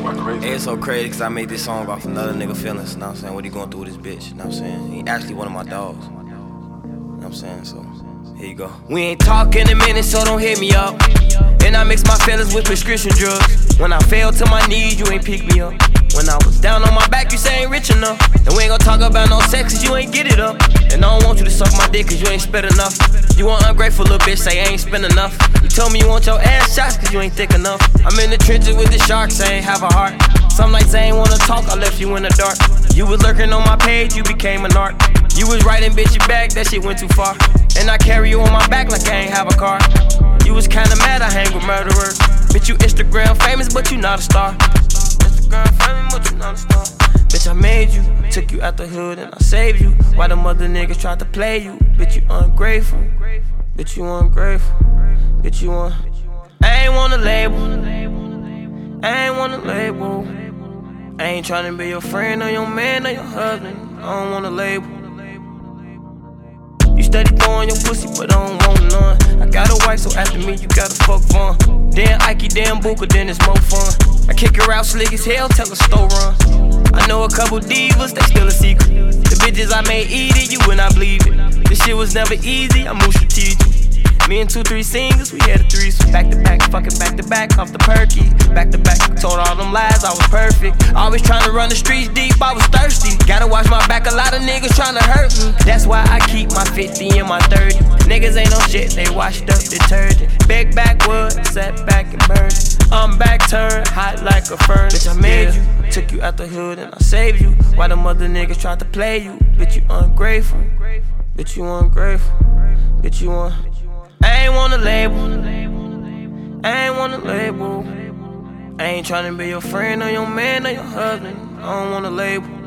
Hey, it's so crazy cause I made this song off another nigga feelings, you know what I'm saying? What he going through with his bitch, you know what I'm saying? He actually one of my dogs, you know what I'm saying? So, here you go. We ain't talking in a minute, so don't hit me up. And I mix my feelings with prescription drugs. When I fell to my knees, you ain't pick me up. When I was down on my back, you say I ain't rich enough. And we ain't gon' talk about no sex cause you ain't get it up. And I don't want you to suck my dick cause you ain't spit enough. You want ungrateful little bitch, say I ain't spend enough. You told me you want your ass shots cause you ain't thick enough. I'm in the trenches with the sharks, I ain't have a heart. Some nights I ain't wanna talk, I left you in the dark. You was lurking on my page, you became an art. You was writing bitch, you back, that shit went too far. And I carry you on my back like I ain't have a car. You was kinda mad, I hang with murderers. Bitch, you Instagram famous, but you not a star. Instagram famous, but you not a star. Bitch, I made you, took you out the hood and I saved you. Why them other niggas tried to play you? Bitch, you ungrateful. Bitch, you ungrateful. Bitch, you un... I ain't want a label. I ain't want a label. I ain't tryna be your friend or your man or your husband. I don't want a label. You steady throwing your pussy, but I don't want none. I got a wife, so after me, you gotta fuck fun. Damn Ike, damn Booker, then it's more fun. I kick her out slick as hell, tell her store run. I know a couple divas, they still a secret. The bitches I made eat it, you would not believe it. This shit was never easy, I moved strategic. Me and 2-3 singers, we had a threesome. Back to back, fucking back to back, off the perky. Back to back, told all them lies, I was perfect. Always trying to run the streets deep, I was thirsty. Gotta watch my back, a lot of niggas trying to hurt me. That's why I keep my 50 and my 30. Niggas ain't no shit, they washed up detergent. Big backwood, sat back and burned. I'm back turned, hot like a furnace. Bitch, I made you, took you out the hood and I saved you. Why them other niggas tried to play you? Bitch, you ungrateful. Bitch, you ungrateful. Bitch, you un... I ain't want a label. I ain't want a label. I ain't tryna be your friend or your man or your husband. I don't want a label.